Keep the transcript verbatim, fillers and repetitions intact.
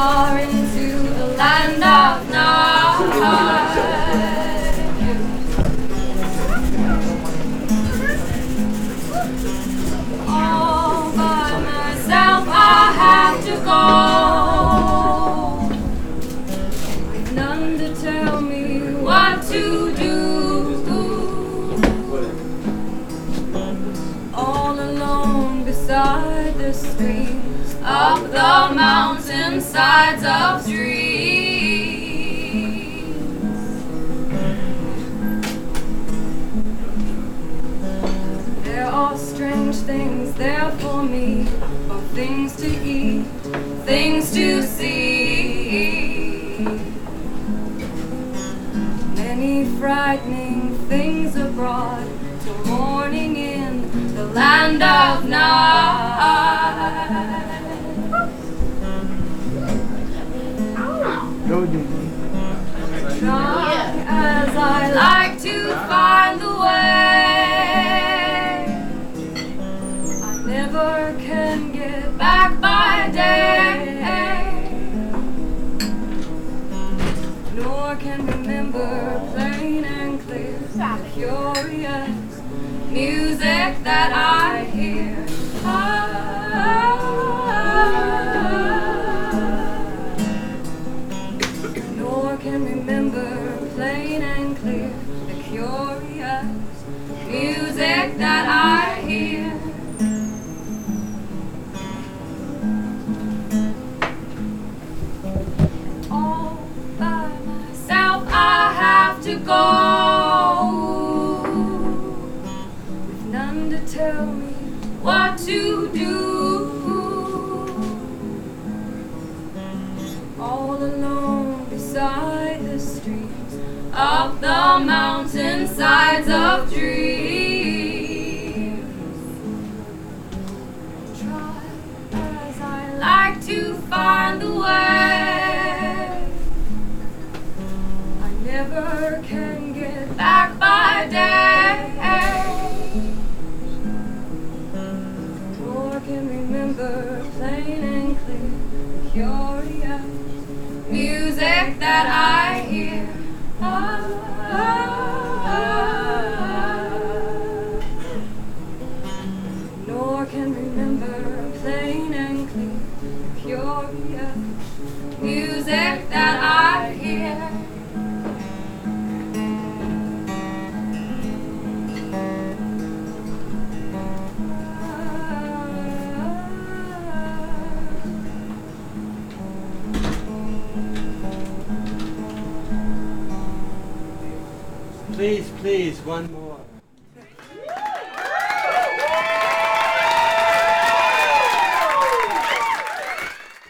far into the land of night. All by myself I have to go, with none to tell me what to do. All alone beside the streams, up the mountainsides of dreams. There are strange things there for me, both things to eat, things to see. Many frightening things abroad, till morning in the land of night. Go, Dee. Try as I like to find the way, I never can get back by day, nor can remember plain and clear the curious music that I hear. Ah, nor can remember plain and clear the curious music that I hear. All by myself I have to go, with none to tell me what to do. All alone beside the streams, up the mountainsides of dreams. Try as I like to find the way, I never can get back by day, nor can remember plain and clear the curious music that I hear. Ah, ah, ah. Nor can remember plain and clear the curious music that I hear. Please, please, one more.